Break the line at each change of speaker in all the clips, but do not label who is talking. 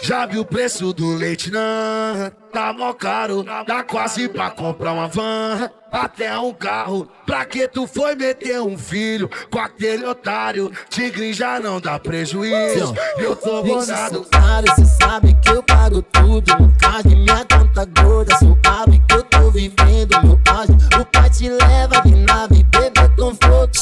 Já viu o preço do leite, não? Tá mó caro, dá quase pra comprar uma van. Até um carro, pra que tu foi meter um filho com aquele otário? Tigre já não dá prejuízo, eu tô bonado.
Cê sabe que eu pago tudo, no card minha conta gorda. Suave que eu tô vivendo, meu auge. O pai te leva de nave, bebê conforto.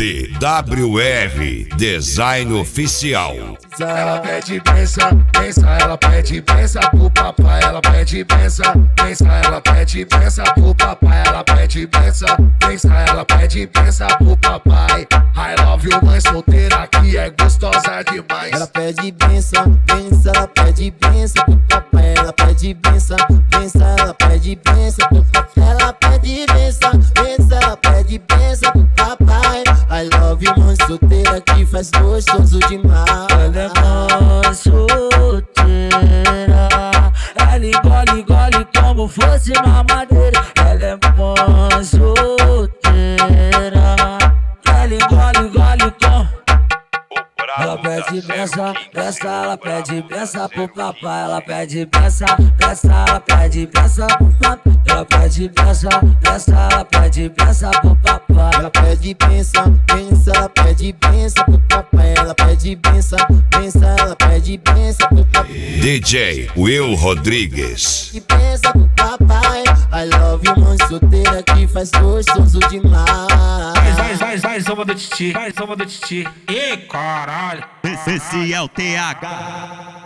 CDWR Design Oficial.
Ela pede benção, benção, ela pede benção pro papai. Ela pede benção, benção, ela pede benção pro papai. Ela pede benção, benção, ela pede benção pro papai. I love you, mãe solteira que é gostosa demais.
Ela pede benção, benção, ela pede benção pro papai. Ela pede benção, benção, ela pede benção pro papai. Ela pede benção, benção, ela pede benção pro papai. I love you, mãe solteira que faz gostoso demais.
Ela é mó solteira, ela engole, engole como fosse mamadeira. Ela é mó solteira, ela engole, engole como... Ela pede benção, benção, ela pede benção pro papai. Ela pede benção, benção, ela pede benção pro papai. Ela pede benção, benção, ela pede benção pro papai.
Ela pede benção, benção, ela pede benção pro papai. Ela pede benção, benção, ela pede benção pro papai.
DJ Will Rodrigues.
E benção pro papai. I love you, mãe solteira que faz gostoso demais.
Vai, zoma do Titi. Vai, zoma do Titi. Ih, caralho.
Esse é o TH.